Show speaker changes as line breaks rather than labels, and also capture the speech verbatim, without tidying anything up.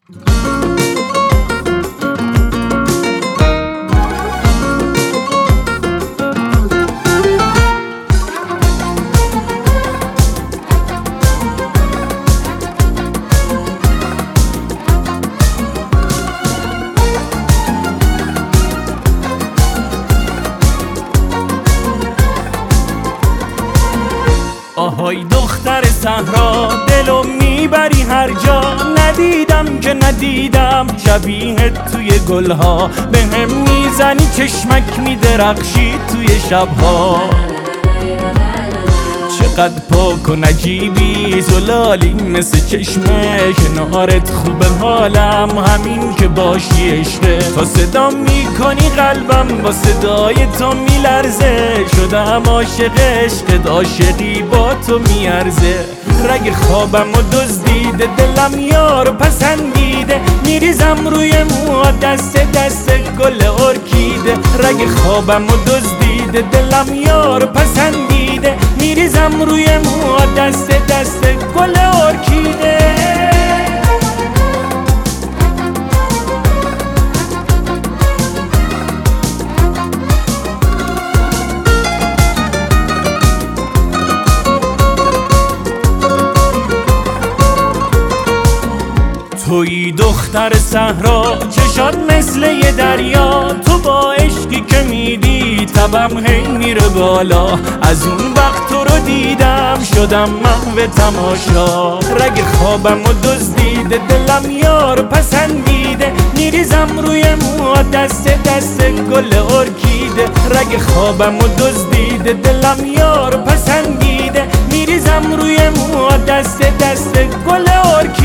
آهای دختر صحرا، دلو میبری هر جا. ندیدم که ندیدم شبیهت توی گلها. به هم میزنی چشمک میدرخشی توی شبها. چقدر پاک و نجیبی زلالی مثل چشمه. کنارت خوبه حالم همین که باشی عشقه. تا صدا میکنی قلبم با صدای تو میلرزه. شدم عاشق عشقت، عاشقی با تو میارزه. رگ خوابم و دزدیده، دلم یارو پسندیده. میریزم روی موها دست دست گل ارکیده. رگ خوابم و دزدیده، دلم یارو پسندیده. میریزم روی موها دست دست گل ارکیده. تویی دختر صحرا، چشات مثل یه دریا. تو با عشقی که میدی تبم هی میره بالا. از اون وقت تو رو دیدم شدم محو تماشا. رگ خوابم و دزدیده، دلم یارو پسندیده. میریزم روی موها دست دست گل ارکیده. رگ خوابم و دزدیده، دلم یارو پسندیده. میریزم روی موها دست دست گل ارکیده.